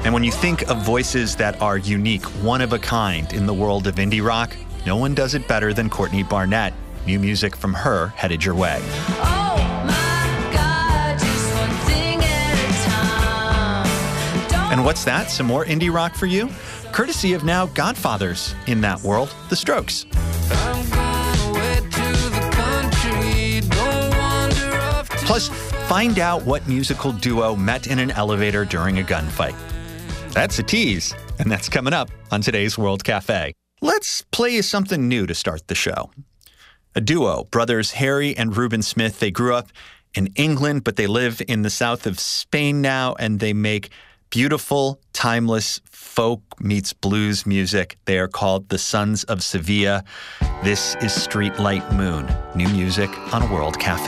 And when you think of voices that are unique, one of a kind in the world of indie rock, no one does it better than Courtney Barnett. New music from her headed your way. Oh my God, just one thing at a time. And what's that? Some more indie rock for you? Courtesy of now Godfathers in that world, The Strokes. Plus, find out what musical duo met in an elevator during a gunfight. That's a tease, and that's coming up on today's World Cafe. Let's play you something new to start the show. A duo, brothers Harry and Reuben Smith. They grew up in England, but they live in the south of Spain now, and they make beautiful, timeless folk meets blues music. They are called the Sons of Sevilla. This is Streetlight Moon, new music on World Cafe.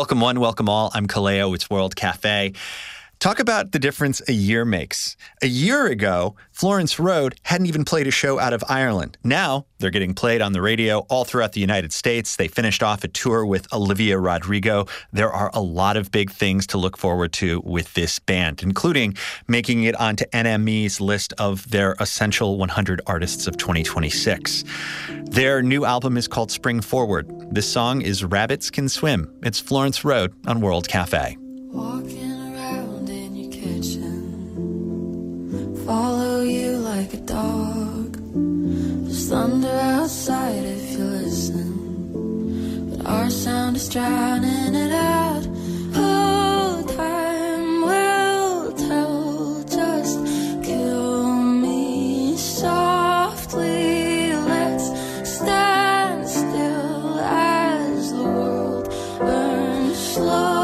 Welcome one, welcome all. I'm Kaleo. It's World Cafe. Talk about the difference a year makes. A year ago, Florence Road hadn't even played a show out of Ireland. Now, they're getting played on the radio all throughout the United States. They finished off a tour with Olivia Rodrigo. There are a lot of big things to look forward to with this band, including making it onto NME's list of their Essential 100 Artists of 2026. Their new album is called Spring Forward. This song is Rabbits Can Swim. It's Florence Road on World Cafe. Walking around in your kitchen, follow you like a dog. There's thunder outside if you listen, but our sound is drowning it out. Oh, time will tell, just kill me softly. Let's stand still as the world burns slow.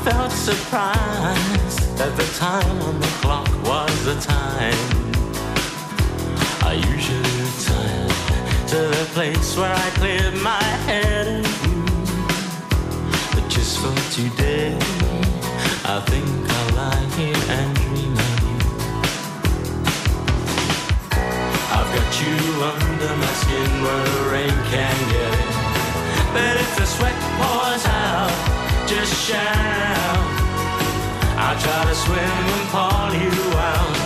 felt surprised that the time on the clock was the time I usually retire to the place where I cleared my head and view. But just for today, I think I'll lie here and dream of you. I've got you under my skin where the rain can't get in. But if the sweat pours out, just shout. I'll try to swim and pull you out.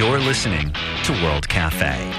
You're listening to World Cafe.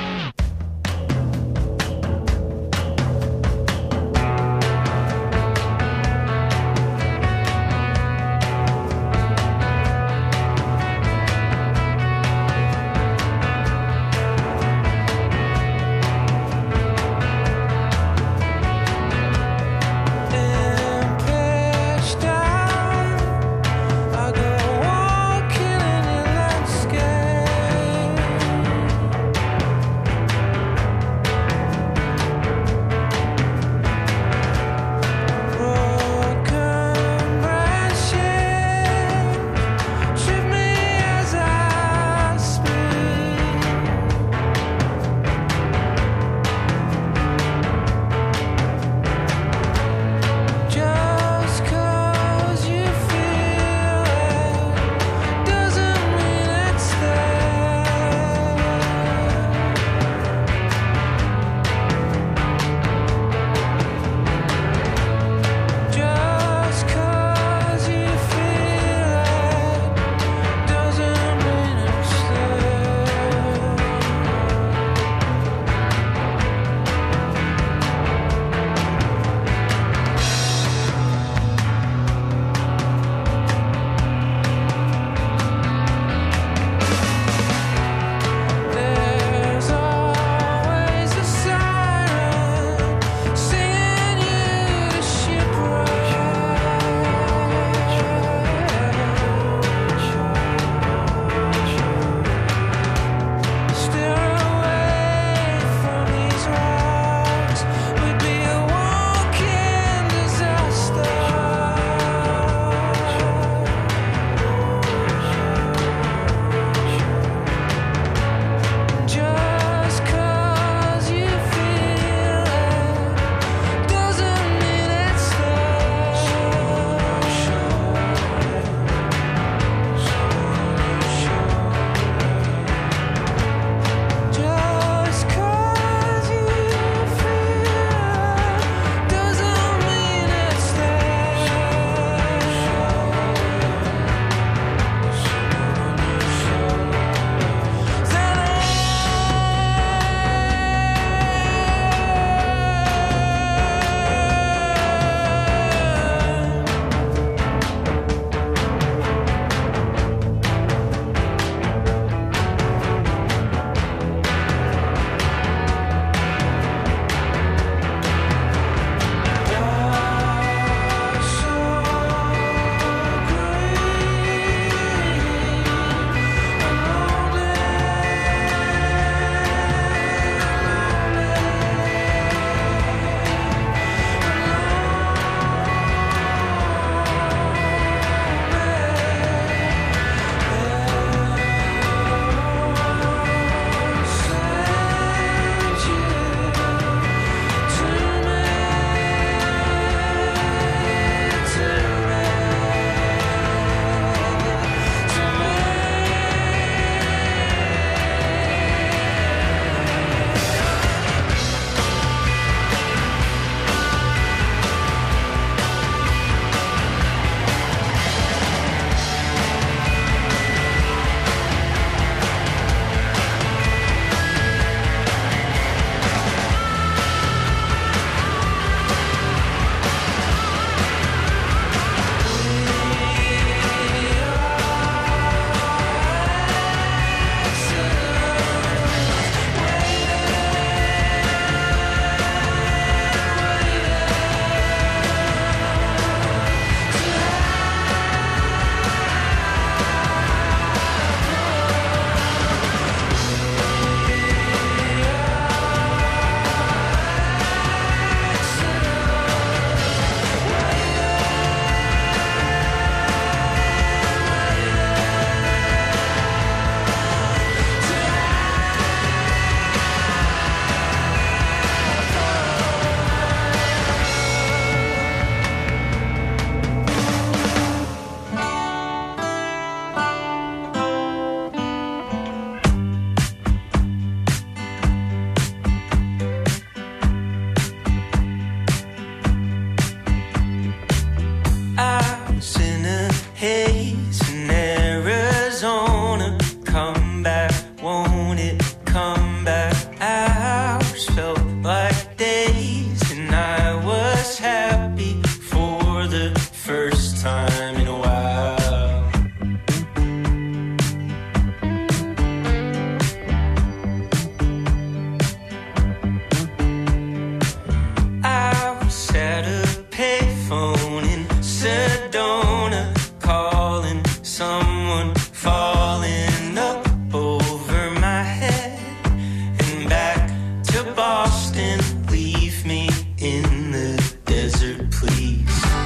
one falling up over my head and back to Boston. Leave me in the desert, please.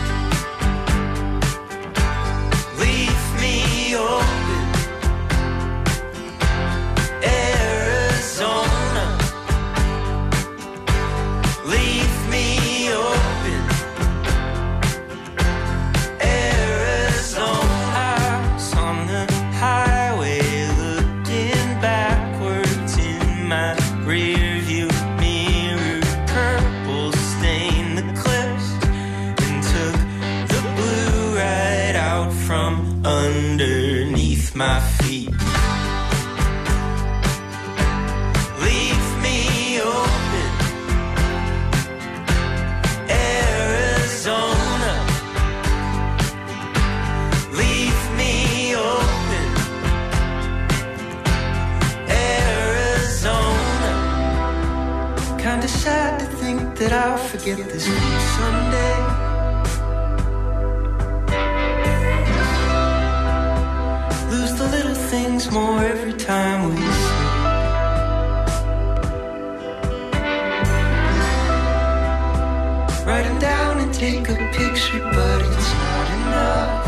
Leave me open, Arizona. Leave me open, Arizona. I was on the highway looking backwards in my rearview mirror. Purple stained the cliffs and took the blue right out from underneath my feet. Leave me open, Arizona. Leave me open, Arizona. Kinda sad to think that I'll forget this beat someday. Lose the little things more every time we sleep. Write 'em down and take a picture, but it's not enough.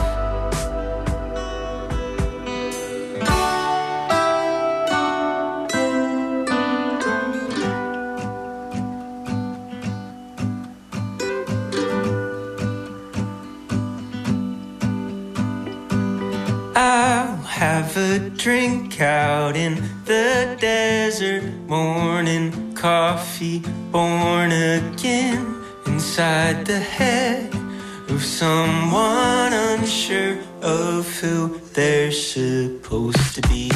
I'll have a drink out in the desert, morning coffee, born again, inside the head of someone unsure of who they're supposed to be.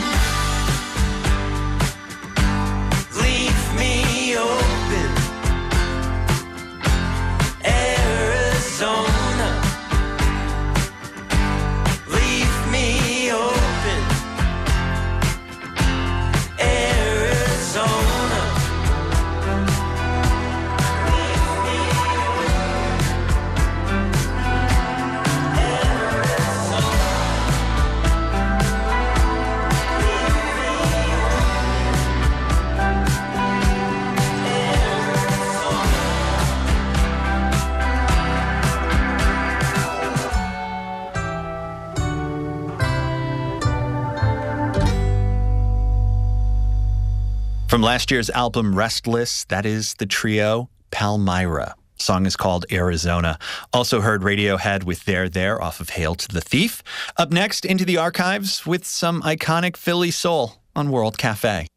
Leave me open, Arizona. Leave me open, Arizona. From last year's album Restless, that is the trio Palmyra. Song is called Arizona. Also heard Radiohead with There off of Hail to the Thief. Up next, into the archives with some iconic Philly soul on World Cafe.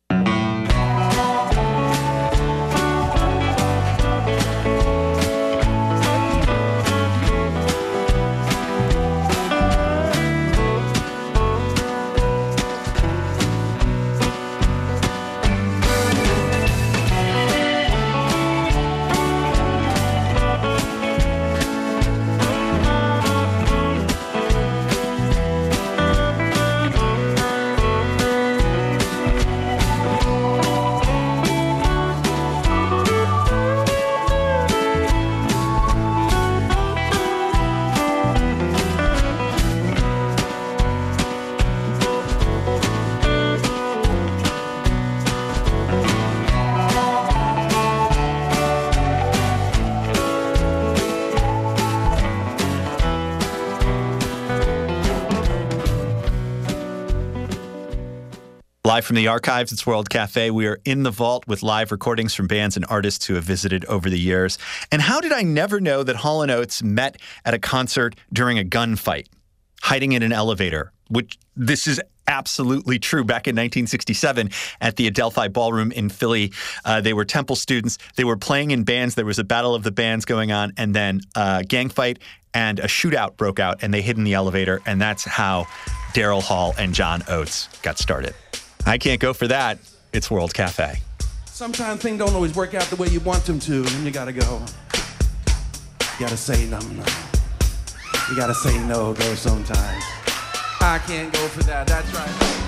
Live from the archives, it's World Cafe. We are in the vault with live recordings from bands and artists who have visited over the years. And how did I never know that Hall & Oates met at a concert during a gunfight, hiding in an elevator, which this is absolutely true. Back in 1967 at the Adelphi Ballroom in Philly, they were Temple students. They were playing in bands. There was a battle of the bands going on, and then a gang fight and a shootout broke out, and they hid in the elevator, and that's how Daryl Hall and John Oates got started. I can't go for that. It's World Cafe. Sometimes things don't always work out the way you want them to, and you gotta go. You gotta say no. You gotta say no, go sometimes. I can't go for that, that's right.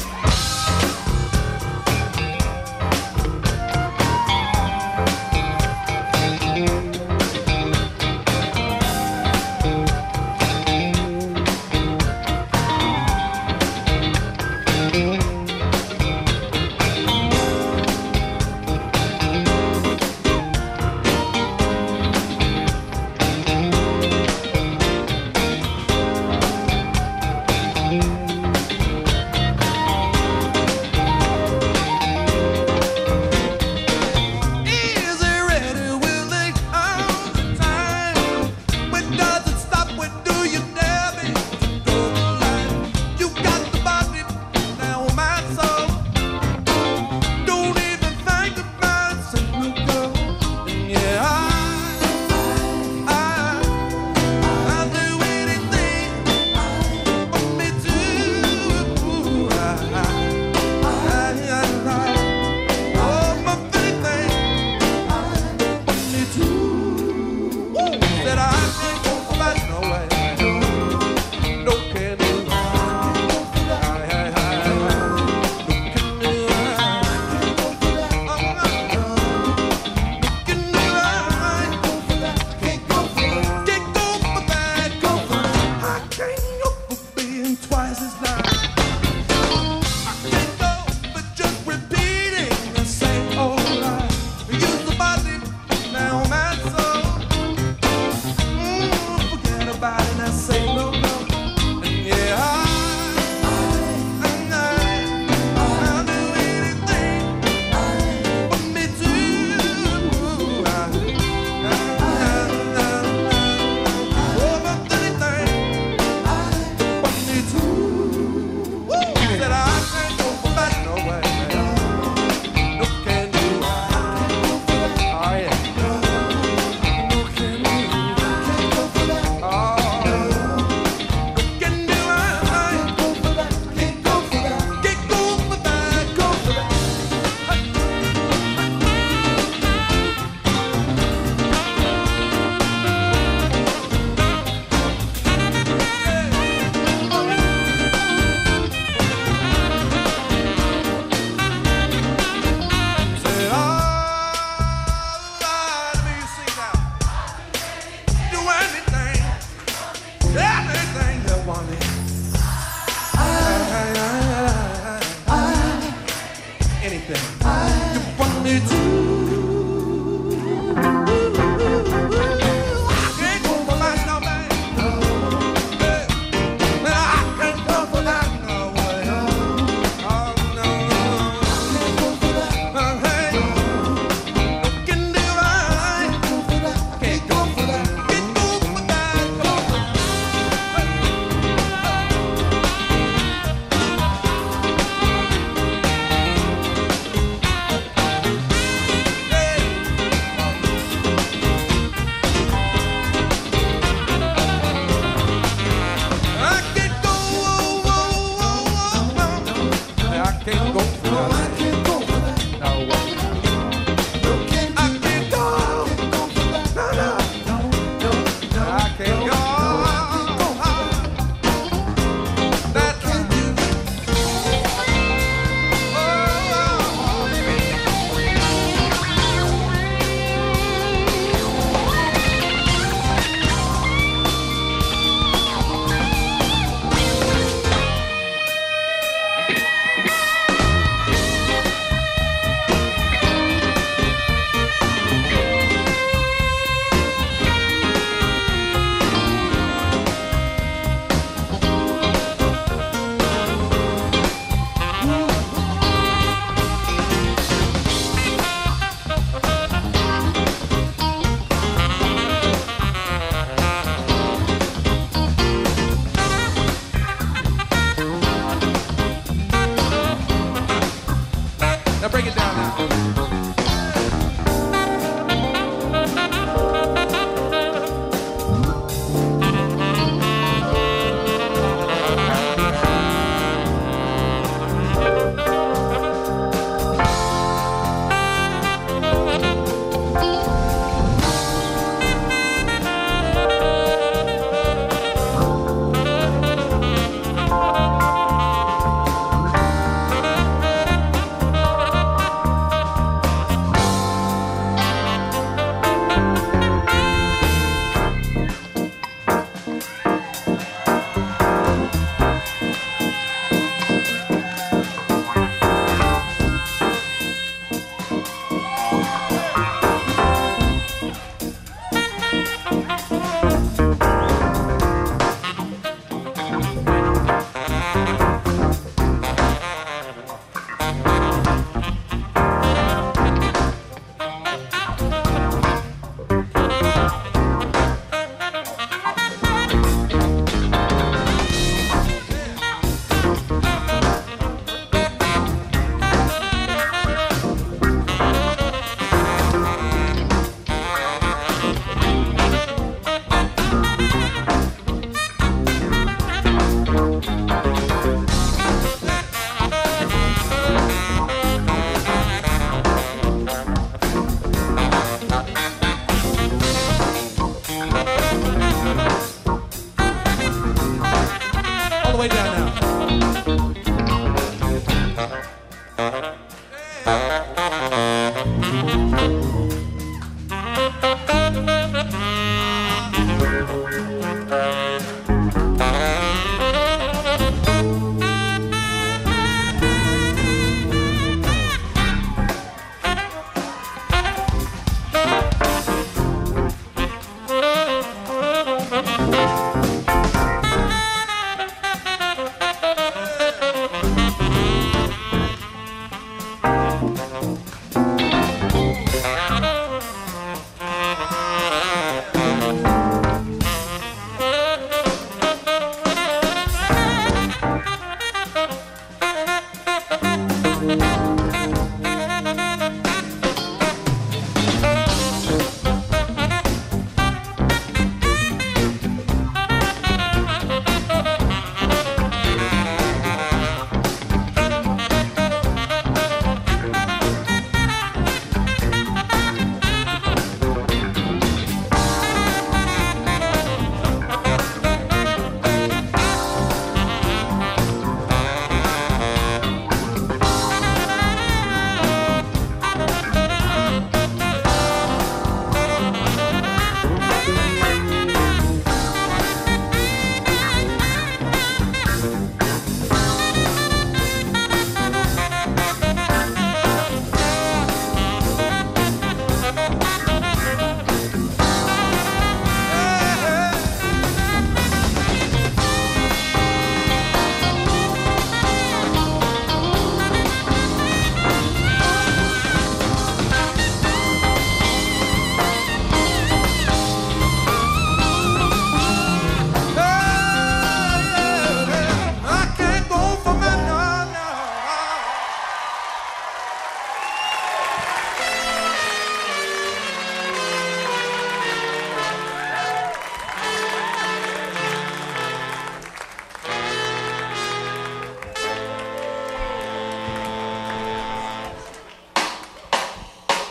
realize it's not. I can't go for just repeating the same old lie. Use the body, now my soul. Forget about it, I say no, no. And yeah, I'll do anything for me to. Said I can't go for that no way. No can do. Oh yeah. No can do. Oh. No can do. Can't go for that. Can't go for that. Go for that. Say, oh, let me see now. Do anything you want me. Anything you want me to. I can't go for that no way. I can't go for that no way. Oh no. Hey, can do right. Can't go for that. Can't go for that. Go for that. I can't go. I can't go for that. No way. I can't go. No. I can't go. That can't do. Now break it down now.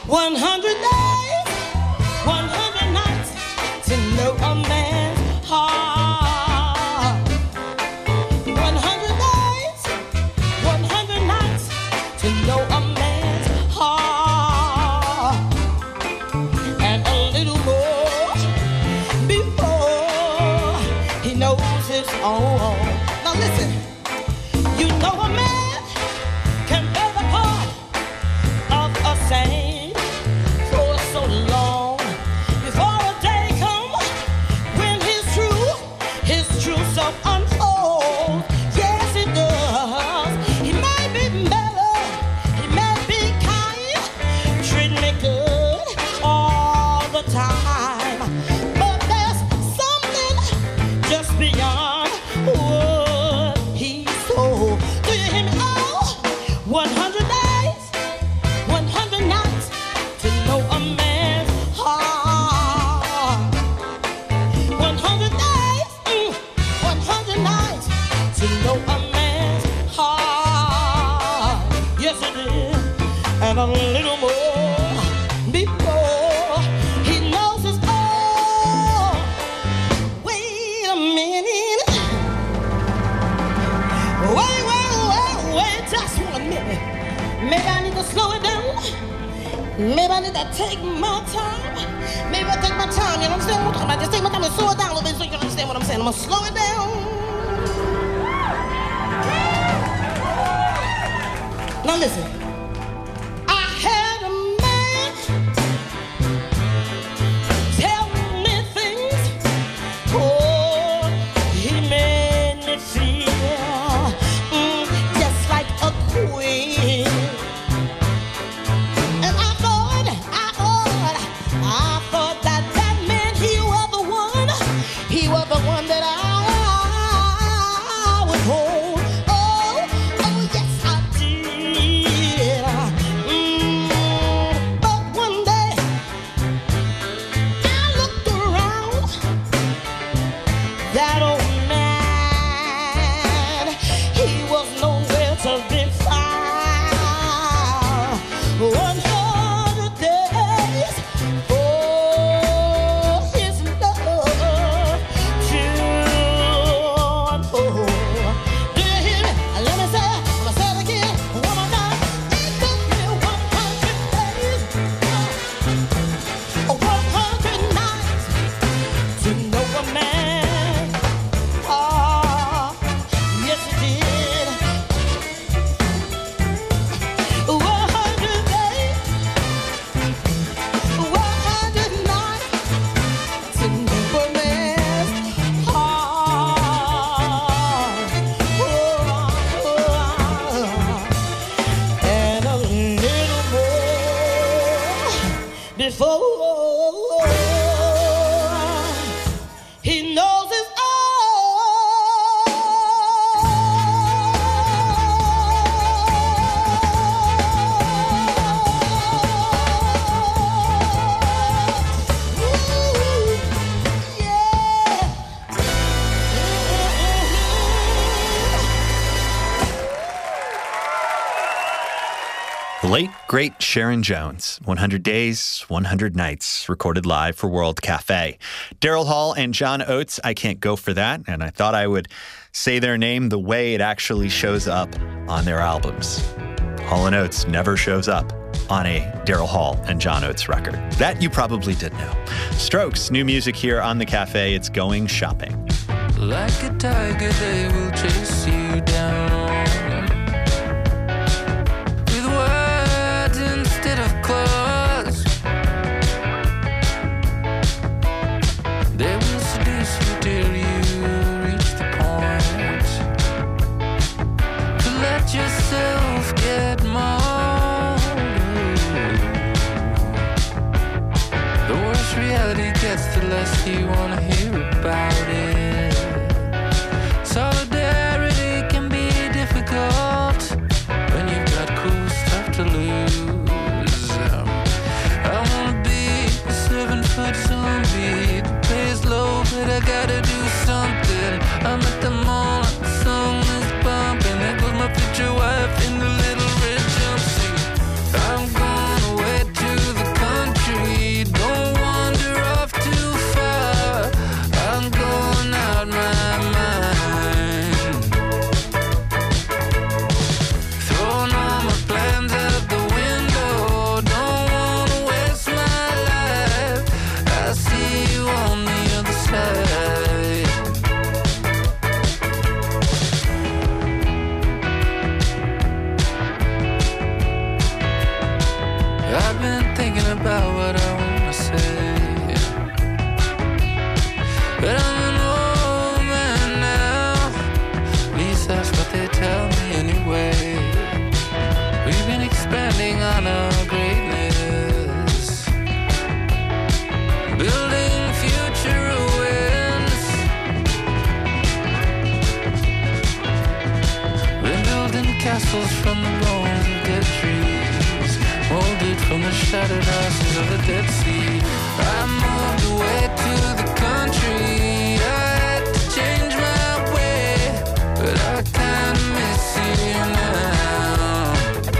100 days, 100 nights to know a man's heart. 100 days, 100 nights to know a man's heart. And a little more before he knows his own. Now listen, you know a man can bear the part of a saint for so long before a day comes when his true self unfolds. Yes, it does. He may be mellow, he may be kind, treat me good all the time, but there's something just beyond what he told. Do you hear me? Oh, 100 days, 100 nights to know a man's heart. 100 days, 100 nights to know a man's heart. Yes, it is. And a little more before he knows his own. Wait a minute. Wait, just 1 minute. Maybe I need to slow it down. Maybe I need to take my time. Maybe I take my time. You understand what I'm talking about? Just take my time and slow it down a little bit so you can understand what I'm saying. I'm gonna slow it down. Now listen. I had a man tell me things. Oh, he made me feel just like a queen. And I thought that man, he was the one that I would hold. Oh, yes, I did. But one day I looked around. That old man, he was nowhere to be found. 100 days for his love to unfold. Do you hear me? Let me say it. I'm gonna say it again. One more time. It took me 100 days, 100 nights to know a man's heart. Yes, it did. 100 days, 100 nights to know a man's heart. And a little more before he knows his The late, great Sharon Jones, 100 Days, 100 Nights, recorded live for World Cafe. Daryl Hall and John Oates, I Can't Go For That, and I thought I would say their name the way it actually shows up on their albums. Hall & Oates never shows up on a Daryl Hall and John Oates record. That you probably did know. Strokes, new music here on the cafe. It's Going Shopping. Like a tiger, they will chase you down with words instead of claws. They will seduce you till you reach the point to let yourself get mauled. The worse reality gets, the less you want to hear about it. Solidarity can be difficult when you've got cool stuff to lose. I wanna be a 7-foot zombie. The pay's low, but I gotta do something. I'm at the mall, the song is bumping. There goes my future wife in the little red jumpsuit. I'm gonna wait to the out what I wanna say. But I'm an old man now, at least that's what they tell me anyway. We've been expanding on our greatness, building future ruins. We're building castles from the bones of dead trees, molded from the shattered ashes of the Dead Sea. I moved away to the country, I had to change my way, but I kinda miss you now.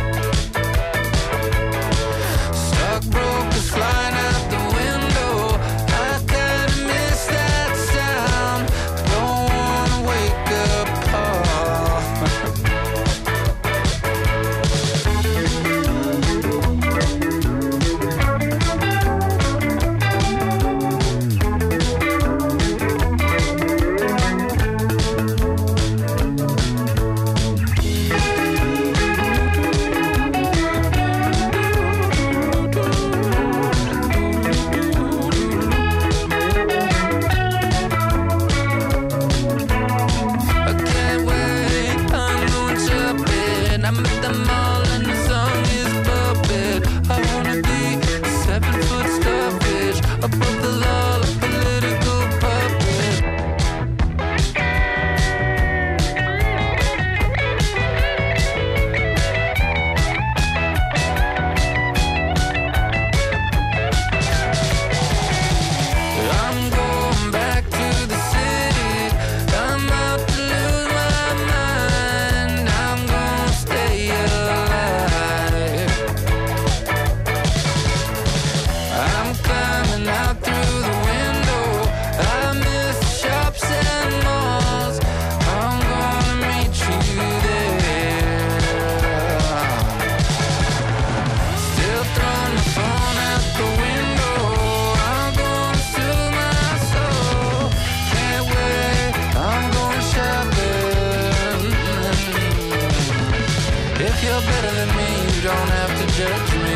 Stockbrokers flying out the window, I kinda miss that sound. Don't wanna wake up, Paul. I can't wait, I'm going shopping. I met them all and the song is puppet. I wanna be a 7-foot starfish above the law, a political puppet. I'm going back to the city, I'm out to lose my mind. I'm gonna stay alive. I'm climbing out through the window, I miss shops and malls. I'm gonna meet you there. Still throwing my phone out the window, I'm gonna soothe my soul. Can't wait, I'm going shopping. If you're better than me, you don't have to judge me.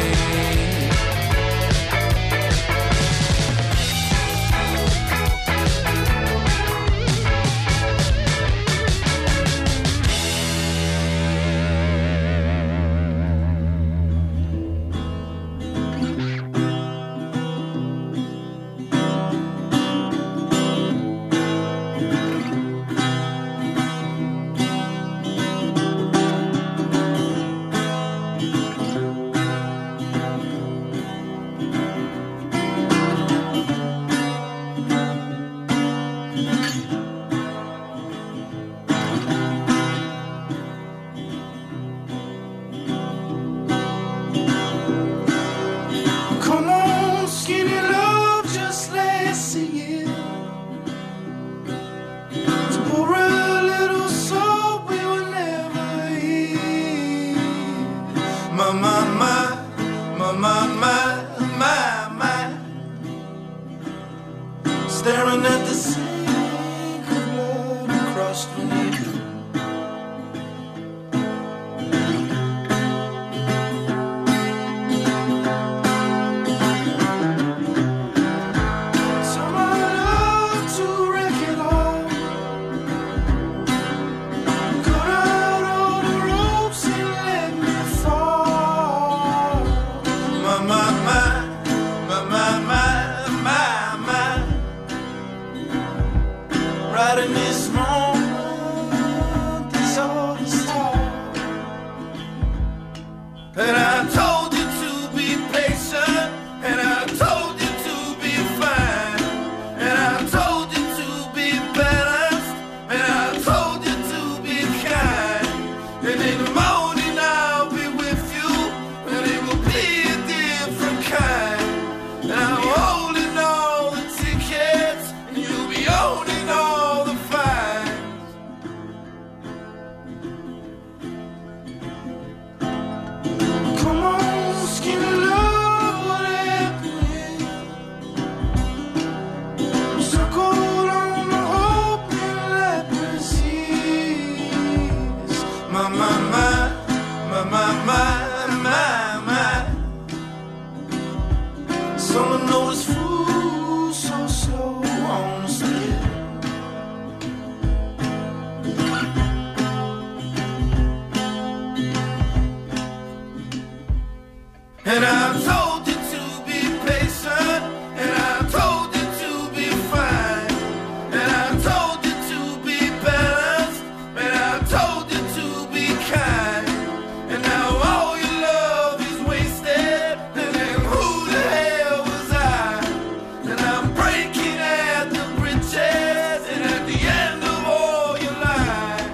And I told you to be patient, and I told you to be fine, and I told you to be balanced, and I told you to be kind. And now all your love is wasted, and then who the hell was I? And I'm breaking at the bridges, and at the end of all your lies.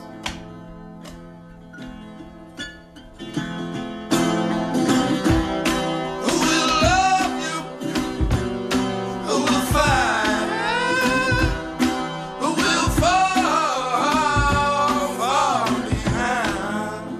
Who will love you? Who will find? Who will fall behind?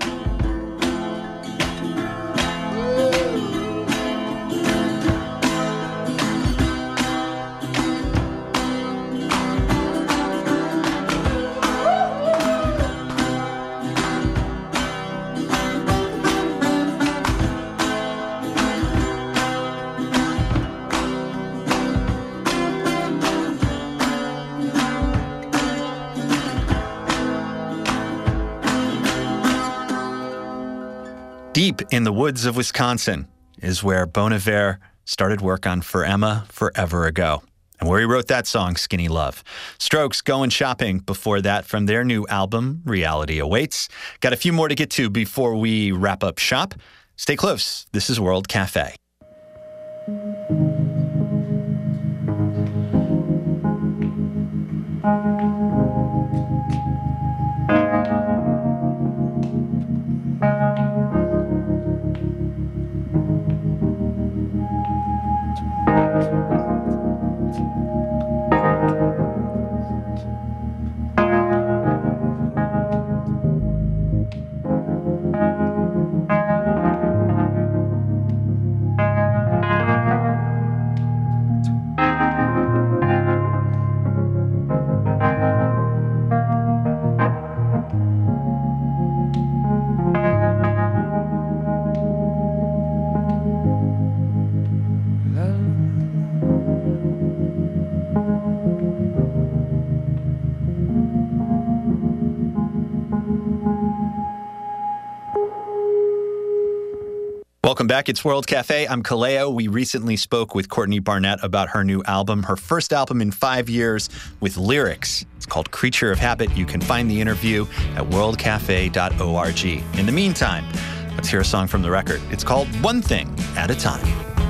Deep in the woods of Wisconsin is where Bon Iver started work on For Emma forever ago, and where he wrote that song, Skinny Love. Strokes, Going Shopping, before that from their new album, Reality Awaits. Got a few more to get to before we wrap up shop. Stay close. This is World Cafe. Welcome back. It's World Cafe. I'm Kaleo. We recently spoke with Courtney Barnett about her new album, her first album in 5 years with lyrics. It's called Creature of Habit. You can find the interview at worldcafe.org. In the meantime, let's hear a song from the record. It's called One Thing at a Time.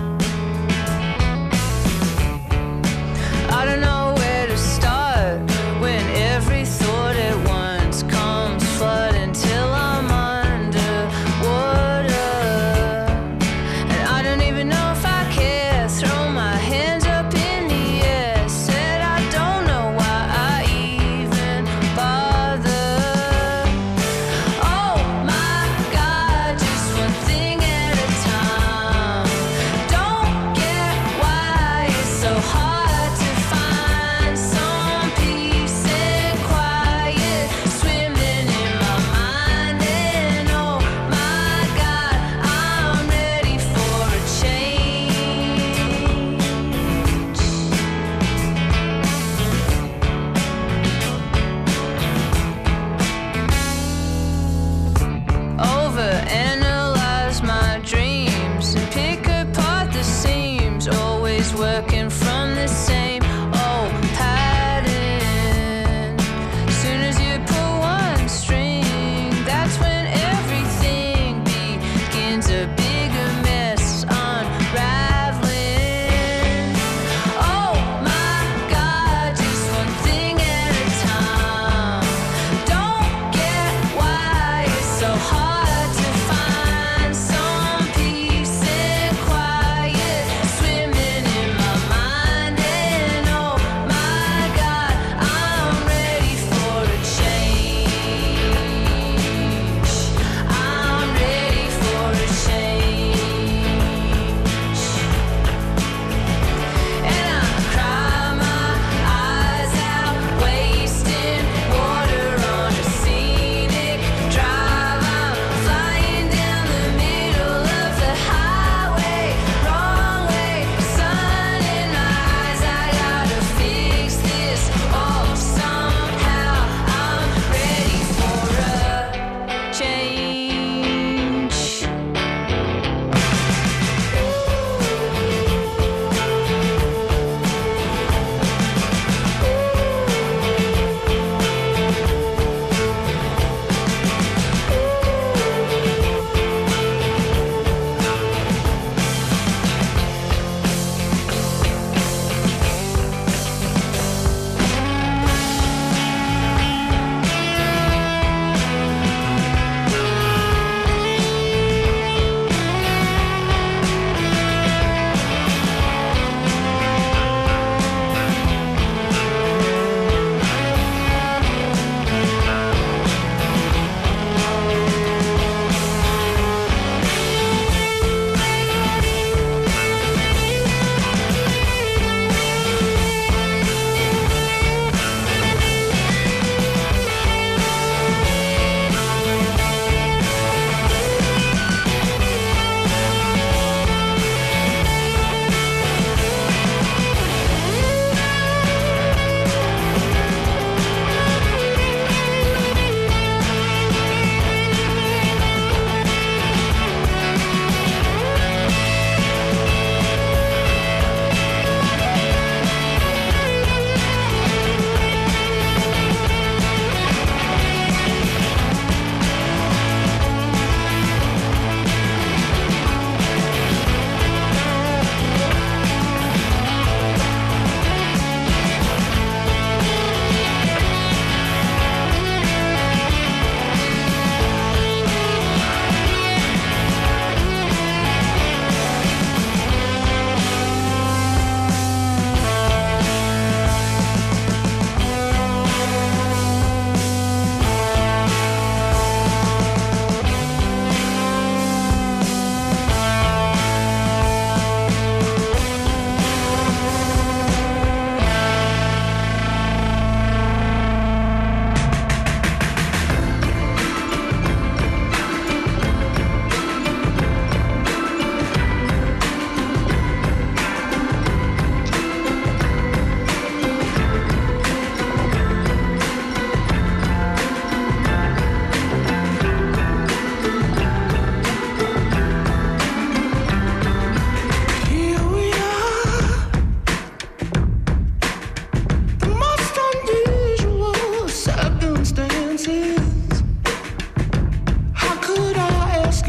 I don't know where to start when every thought at once comes flooding till I'm underwater. And I don't even know if I care. Throw my hands up in the air. Said I don't know why I even bother. Oh my God, just one thing at a time. Don't get why it's so hard to find.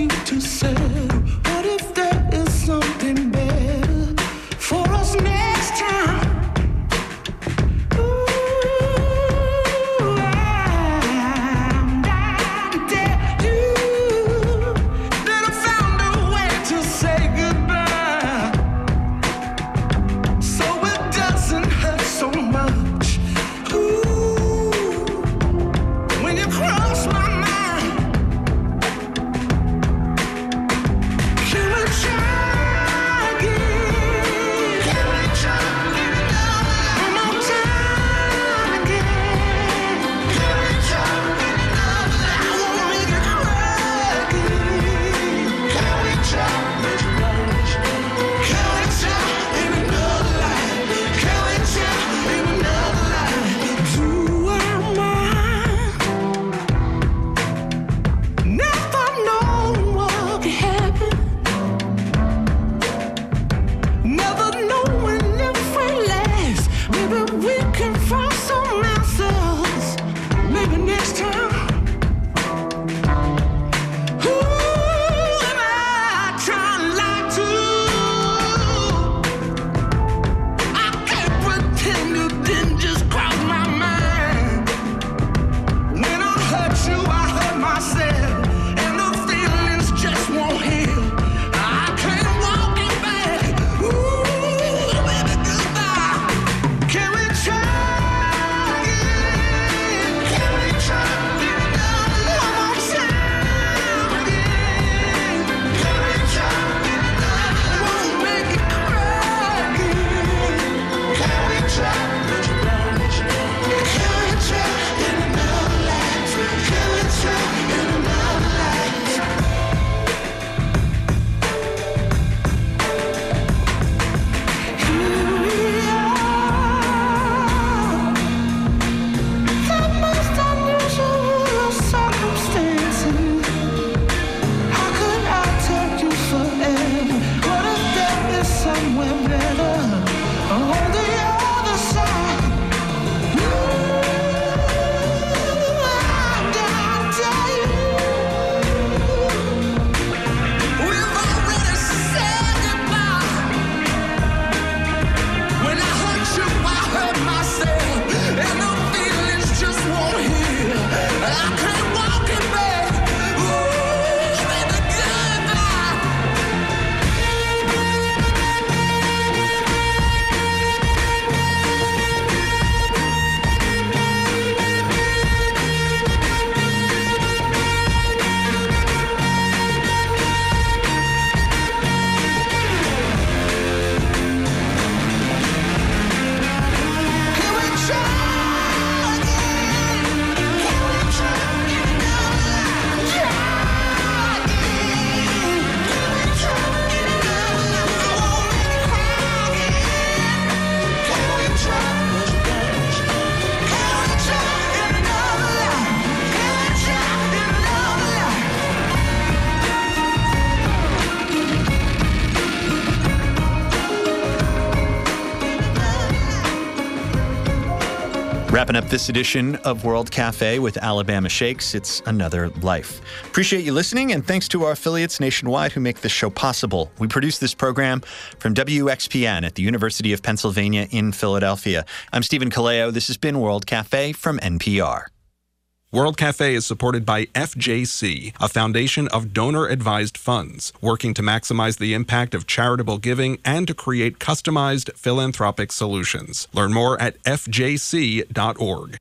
you to settle? What if there is something better for us next time? Wrapping up this edition of World Cafe with Alabama Shakes, it's Another Life. Appreciate you listening, and thanks to our affiliates nationwide who make this show possible. We produce this program from WXPN at the University of Pennsylvania in Philadelphia. I'm Stephen Kaleo. This has been World Cafe from NPR. World Cafe is supported by FJC, a foundation of donor-advised funds, working to maximize the impact of charitable giving and to create customized philanthropic solutions. Learn more at fjc.org.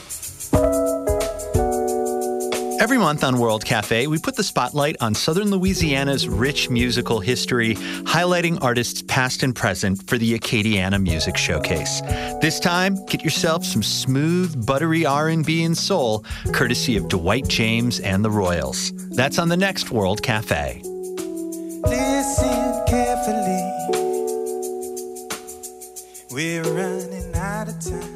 Every month on World Cafe, we put the spotlight on Southern Louisiana's rich musical history, highlighting artists past and present for the Acadiana Music Showcase. This time, get yourself some smooth, buttery R&B and soul, courtesy of Dwight James and the Royals. That's on the next World Cafe. Listen carefully. We're running out of time.